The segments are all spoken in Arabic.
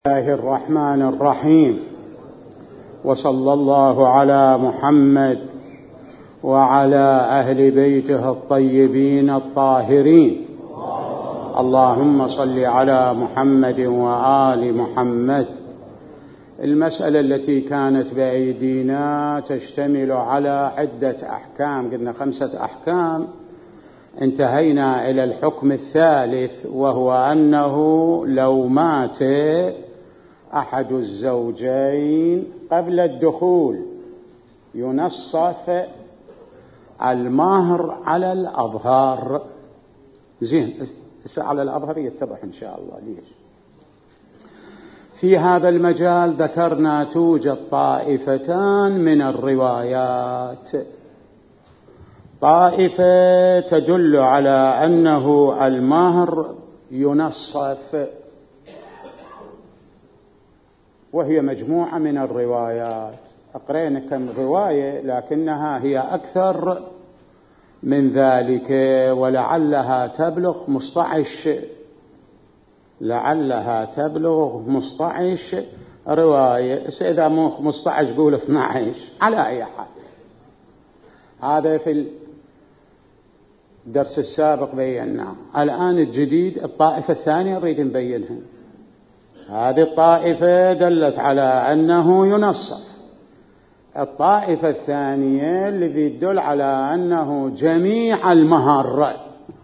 الله الرحمن الرحيم، وصلى الله على محمد وعلى أهل بيته الطيبين الطاهرين. اللهم صل على محمد وآل محمد. المسألة التي كانت بأيدينا تشتمل على عدة أحكام، قلنا 5 أحكام. انتهينا إلى الحكم الثالث، وهو أنه لو مات أحد الزوجين قبل الدخول ينصف المهر على الأظهر. زين، على الأظهر يتضح إن شاء الله ليش. في هذا المجال ذكرنا توجد طائفتان من الروايات. طائفة تدل على أنه المهر ينصف، وهي مجموعة من الروايات. أقرأنا كم رواية لكنها هي أكثر من ذلك، ولعلها تبلغ 15، لعلها تبلغ 15 رواية. إذا مو 15 قول 12 على أي حال. هذا في الدرس السابق بيناه. الآن الجديد الطائفة الثانية نريد نبينها. هذه الطائفة دلت على أنه ينصف. الطائفة الثانية الذي يدل على أنه جميع المهر،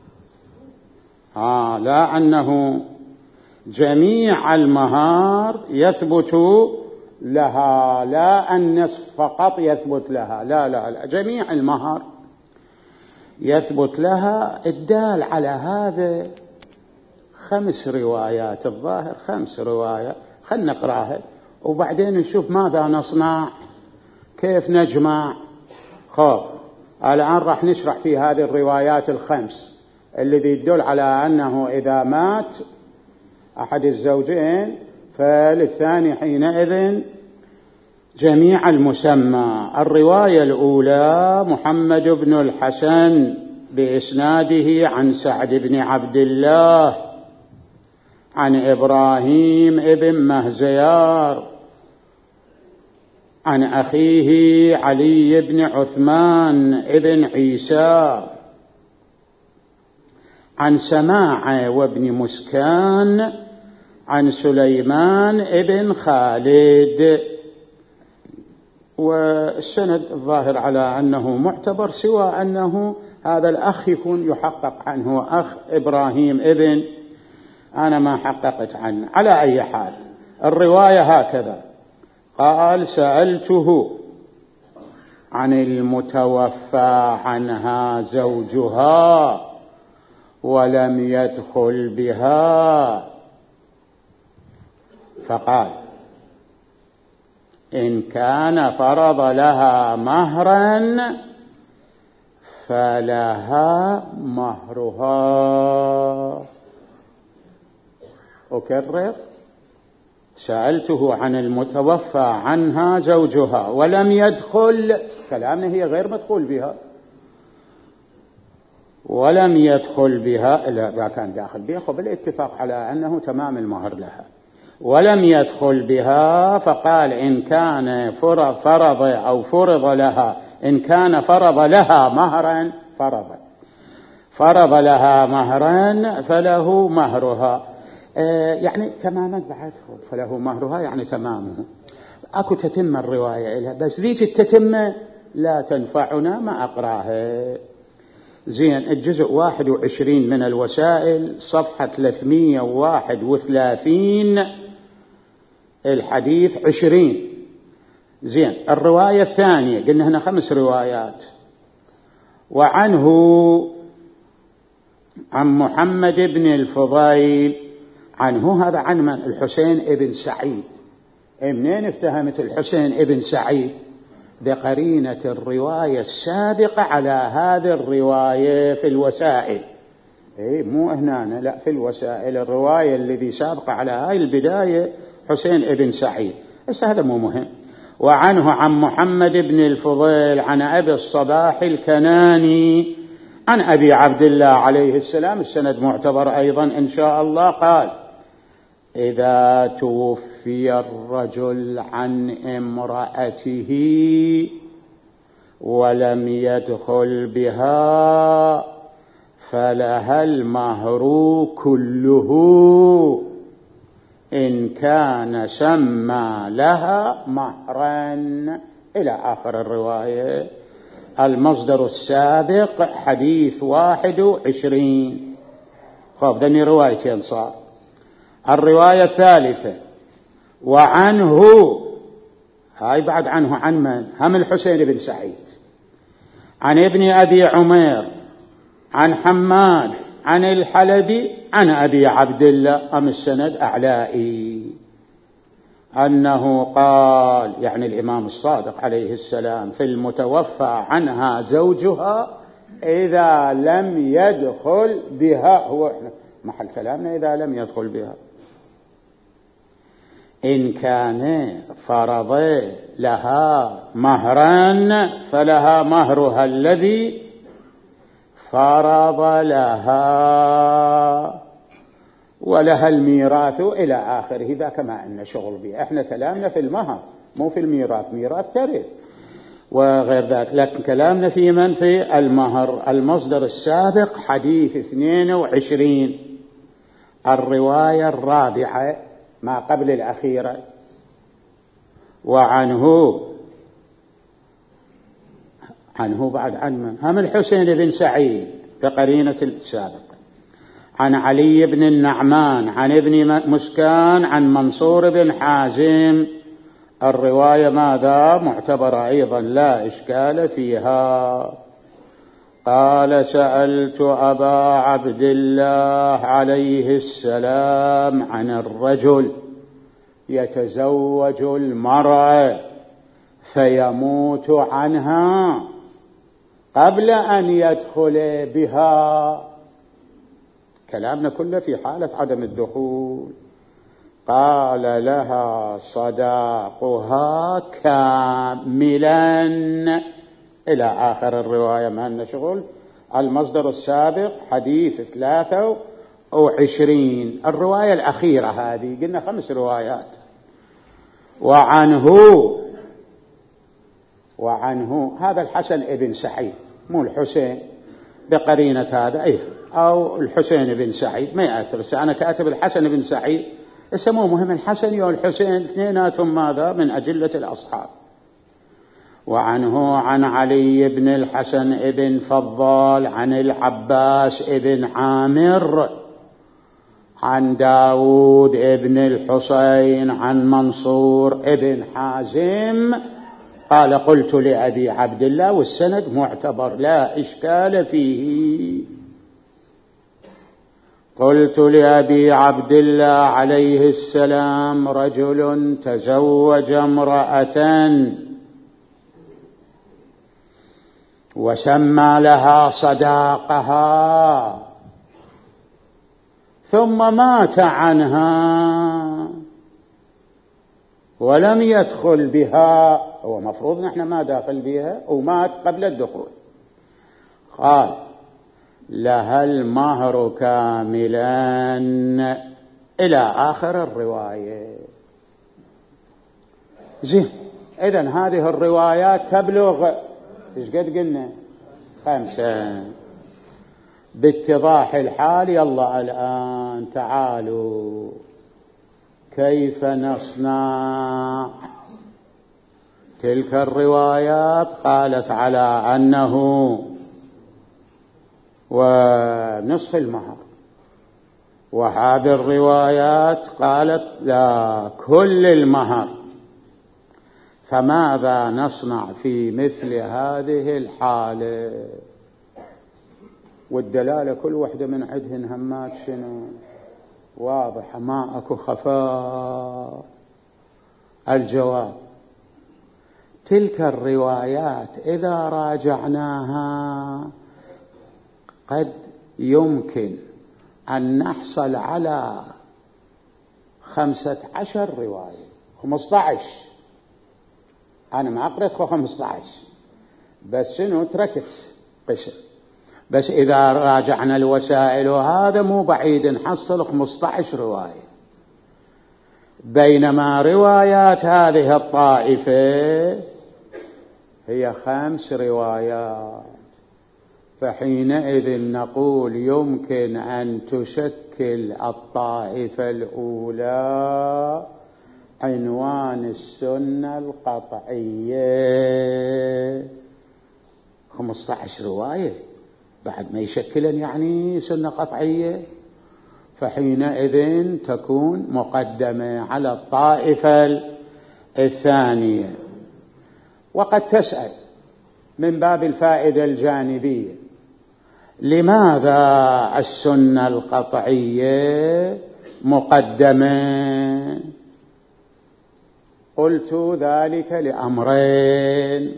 لا أنه جميع المهر يثبت لها، لا النصف فقط يثبت لها، لا جميع المهر يثبت لها. الدال على هذا 5 روايات، الظاهر 5 روايات. خلنا نقراها وبعدين نشوف ماذا نصنع، كيف نجمع. الآن راح نشرح في هذه الروايات 5 الذي يدل على أنه إذا مات أحد الزوجين فللثاني حينئذ جميع المسمى. الرواية الأولى محمد بن الحسن بإسناده عن سعد بن عبد الله عن إبراهيم ابن مهزيار عن أخيه علي بن عثمان ابن عيسى عن سماع وابن مسكان عن سليمان ابن خالد. والسند الظاهر على أنه معتبر، سوى أنه هذا الأخ يكون يحقق عنه أخ إبراهيم ابن، أنا ما حققت عنه. على أي حال الرواية هكذا قال: سألته عن المتوفى عنها زوجها ولم يدخل بها، فقال: إن كان فرض لها مهرا فلها مهرها. أكرر: سألته عن المتوفى عنها زوجها ولم يدخل، كلامنا هي غير مدخول بها، ولم يدخل بها، لا كان داخل بها بالاتفاق على أنه تمام المهر لها، ولم يدخل بها. فقال: إن كان فرض لها، إن كان فرض لها مهرا، فرض لها مهرا فله مهرها. يعني تماما بعده، فله مهرها يعني تمامه. أكو تتم الرواية إلها، بس ذيك التتمة لا تنفعنا، ما أقراها. زين، الجزء 21 من الوسائل، صفحة 331، الحديث 20. زين، الرواية الثانية قلنا هنا 5 روايات. وعنه عن محمد بن الفضيل عنه، هذا عن من؟ الحسين ابن سعيد. منين افتهمت الحسين ابن سعيد؟ بقرينة الرواية السابقة على هذه الرواية في الوسائل. مو هنا، لا، في الوسائل الرواية الذي سابقة على هاي البداية حسين ابن سعيد، بس هذا مو مهم. وعنه عن محمد بن الفضيل عن أبي الصباح الكناني عن أبي عبد الله عليه السلام، السند معتبر أيضا إن شاء الله. قال: إذا توفي الرجل عن امرأته ولم يدخل بها فلها المهر كله إن كان سمى لها مهرا، إلى آخر الرواية. المصدر السابق حديث 21. خب ذني روايتين صار. الرواية الثالثة وعنه، هاي بعد عنه عن من؟ هم الحسين بن سعيد، عن ابن أبي عمير، عن حماد، عن الحلبي، عن أبي عبد الله، أم السند أعلائي، أنه قال، يعني الإمام الصادق عليه السلام، في المتوفى عنها زوجها إذا لم يدخل بها، هو محل كلامنا إذا لم يدخل بها، إن كان فرض لها مهرا فلها مهرها الذي فرض لها ولها الميراث إلى آخره. ذاك ما أن شغل به، احنا كلامنا في المهر مو في الميراث، ميراث ترث وغير ذلك، لكن كلامنا في من؟ في المهر. المصدر السابق حديث 22. الرواية الرابعة ما قبل الأخيرة وعنه بعد عن من؟ هم الحسين بن سعيد بقرينة السابق، عن علي بن النعمان، عن ابن مسكان، عن منصور بن حازم. الرواية ماذا؟ معتبرة أيضا لا إشكال فيها. قال سألت أبا عبد الله عليه السلام عن الرجل يتزوج المرأة فيموت عنها قبل أن يدخل بها، كلامنا كله في حالة عدم الدخول. قال لها صداقها كاملا، إلى آخر الرواية، ما لنا شغل. المصدر السابق حديث 23. الرواية الأخيرة هذه قلنا 5 روايات. وعنه هذا الحسن ابن سعيد، مو الحسين بقرينة هذا، أو الحسين بن سعيد ما يأثر. بس أنا كاتب الحسن بن سعيد، اسمه مهم الحسن والحسين اثنيناتهم ماذا؟ من أجلة الأصحاب. وعنه عن علي بن الحسن ابن فضال، عن العباس ابن عامر، عن داود ابن الحسين، عن منصور ابن حازم قال قلت لأبي عبد الله، والسند معتبر لا إشكال فيه. قلت لأبي عبد الله عليه السلام رجل تزوج امرأة وسمى لها صداقها ثم مات عنها ولم يدخل بها، هو مفروض نحن ما داخل بها، ومات قبل الدخول. قال لها المهر كاملا، إلى آخر الرواية. زين، إذن هذه الروايات تبلغ إيش قد قلنا؟ 5. باتضاح الحال يلا الآن تعالوا كيف نصنع. تلك الروايات قالت على أنه ونصف المهر، وهذه الروايات قالت لا كل المهر. فماذا نصنع في مثل هذه الحالة؟ والدلالة كل واحدة من عدهن همات شنو واضحة، ما أكو خفاء. الجواب تلك الروايات إذا راجعناها قد يمكن أن نحصل على 15 رواية، 15. أنا ما قرأت 15 بس شنو تركت قسم. بس إذا راجعنا الوسائل وهذا مو بعيد نحصل 15 رواية. بينما روايات هذه الطائفة هي 5 روايات، فحينئذ نقول يمكن أن تشكل الطائفة الأولى عنوان السنة القطعية. 15 رواية بعد ما يشكلن يعني سنة قطعية، فحينئذ تكون مقدمة على الطائفة الثانية. وقد تسأل من باب الفائدة الجانبية: لماذا السنة القطعية مقدمة؟ قلت ذلك لأمرين: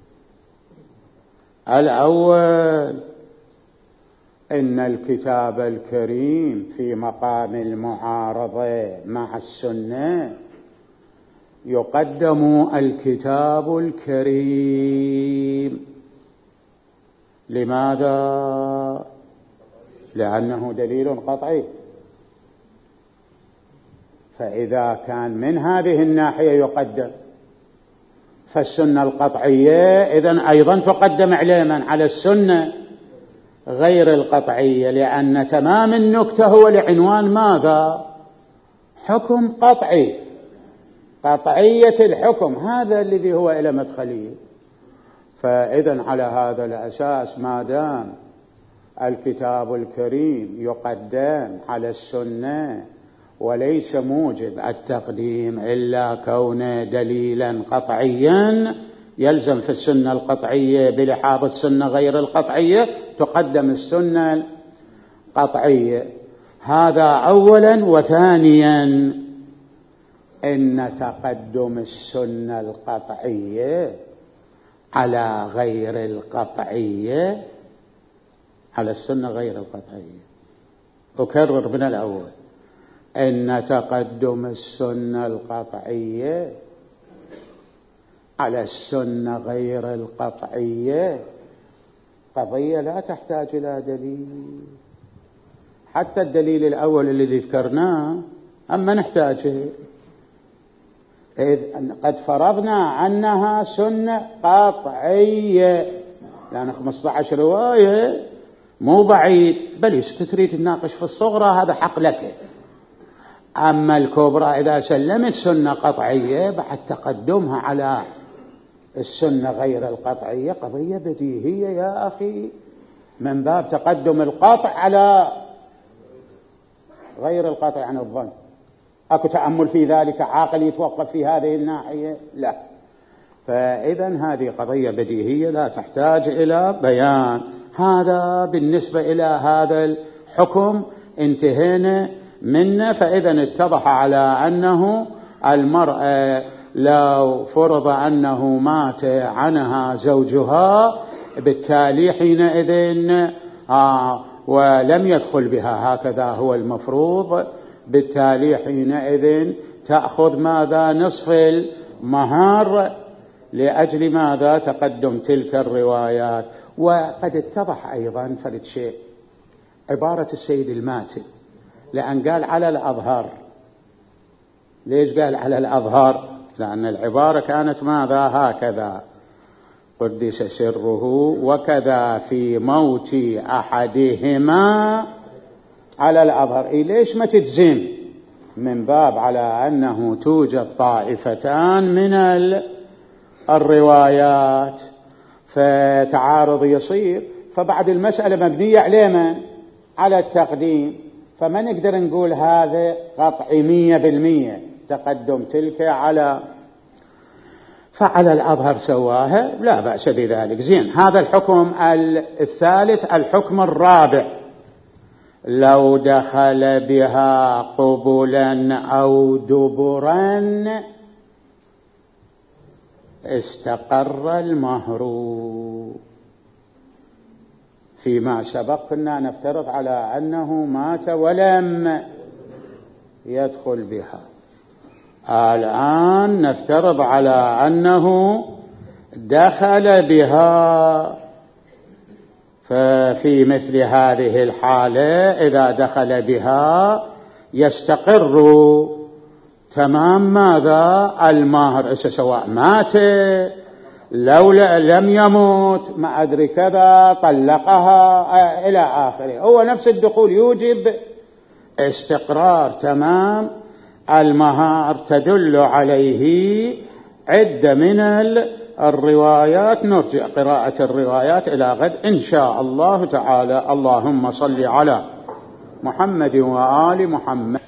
الأول إن الكتاب الكريم في مقام المعارضة مع السنة يقدم الكتاب الكريم. لماذا؟ لأنه دليل قطعي، فإذا كان من هذه الناحية يقدم، فالسنة القطعية إذن أيضا تقدم على السنة غير القطعية، لأن تمام النكتة هو لعنوان ماذا؟ حكم قطعي، قطعية الحكم، هذا الذي هو إلى مدخله. فإذن على هذا الأساس ما دام الكتاب الكريم يقدم على السنة وليس موجب التقديم إلا كونه دليلا قطعيا، يلزم في السنة القطعية بلحاظ السنة غير القطعية تقدم السنة القطعية. هذا أولا. وثانيا إن تقدم السنة القطعية على غير القطعية، على السنة غير القطعية، أكرر من الأول: إن تقدم السنة القطعية على السنة غير القطعية قضية لا تحتاج إلى دليل. حتى الدليل الأول الذي ذكرناه أما نحتاجه، إذ قد فرضنا أنها سنة قطعية، لأن 15 رواية مو بعيد، بل تريد تناقش في الصغرى هذا حق لك. أما الكبرى إذا سلمت سنة قطعية بعد تقدمها على السنة غير القطعية قضية بديهية يا أخي، من باب تقدم القطع على غير القطع عن الظن. أكو تأمل في ذلك؟ عاقل يتوقف في هذه الناحية؟ لا. فإذن هذه قضية بديهية لا تحتاج إلى بيان. هذا بالنسبة إلى هذا الحكم انتهينا منه. فإذن اتضح على أنه المرأة لو فرض أنه مات عنها زوجها بالتالي حينئذ ولم يدخل بها، هكذا هو المفروض، بالتالي حينئذ تأخذ ماذا؟ نصف المهر. لأجل ماذا؟ تقدم تلك الروايات. وقد اتضح أيضا فرد شيء، عبارة السيد الماتي، لأن قال على الأظهر. ليش قال على الأظهر؟ لأن العبارة كانت ماذا؟ هكذا: قدس سره وكذا في موت أحدهما على الأظهر. ليش ما تجزم؟ من باب على أنه توجد طائفتان من الروايات فتعارض يصير، فبعد المسألة مبنية على من؟ على التقديم، فما نقدر نقول هذا قطعي 100% تقدم تلك على، فعلى الأظهر سواها، لا بأس بذلك. زين، هذا الحكم الثالث. الحكم الرابع: لو دخل بها قبلا أو دبرا استقر المهر. فيما سبق كنا نفترض على أنه مات ولم يدخل بها، الآن نفترض على أنه دخل بها. ففي مثل هذه الحالة إذا دخل بها يستقر تمام ماذا؟ المهر، سواء مات لو لم يموت ما أدري كذا طلقها إلى آخره. هو نفس الدخول يوجب استقرار تمام المهر. تدل عليه عدة من الروايات. نرجع قراءة الروايات إلى غد إن شاء الله تعالى. اللهم صل على محمد وآل محمد.